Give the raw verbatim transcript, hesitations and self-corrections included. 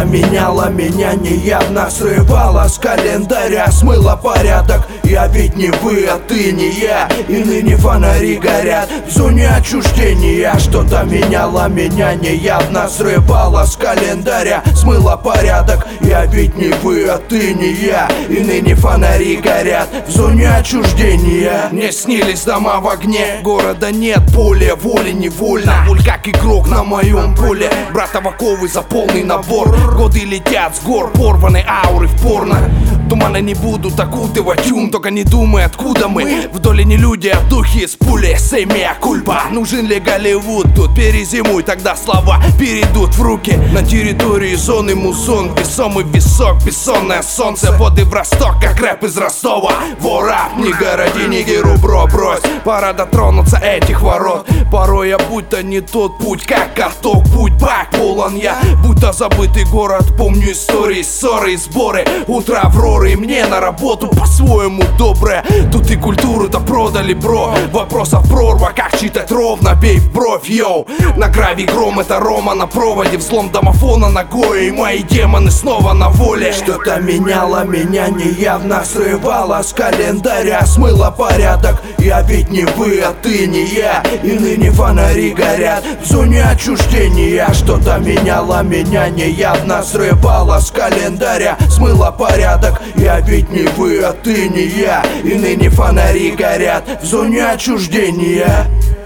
Что-то меняло меня неявно, срывало с календаря, смыло порядок. Я ведь не вы, а ты не я, и ныне фонари горят в зоне отчуждения. Что-то меняло меня неявно, срывало с календаря, смыло порядок. Я ведь не вы, а ты не я, и ныне фонари горят в зоне отчуждения. Мне снились дома в огне, города нет, поле воли невольно. Боль как игрок на моем поле, брата оковы за полный набор. Годы летят с гор, порваны ауры в порно. Туманы не будут окутывать ум, только не думай, откуда мы. В доле не люди, а духи с пули, семья кульпа. Нужен ли Голливуд тут? Перезимуй, тогда слова перейдут в руки. На территории зоны музон, весомый висок, бессонное солнце. Воды в Росток, как рэп из Ростова. Вора, не городи, не геру, бро, брось. Пора дотронуться этих ворот. Порой я будто не тот путь, как каток, путь бак полон я. Будто забытый город, помню истории, ссоры и сборы. Утро авроры, и мне на работу по-своему доброе. Тут и культуру-то продали, бро. Вопросов прорва, как читать ровно, бей в бровь, йоу. На гравий гром, это Рома на проводе. Взлом домофона ногой, и мои демоны снова на воле. Что-то меняло меня неявно, срывало с календаря, смыло порядок. Я ведь не вы, а ты не я, и ныне фонари горят в зоне отчуждения. Что-то меняло меня неявно, срывало с календаря, смыло порядок. Я ведь не вы, а ты не я, и ныне фонари горят в зоне отчуждения.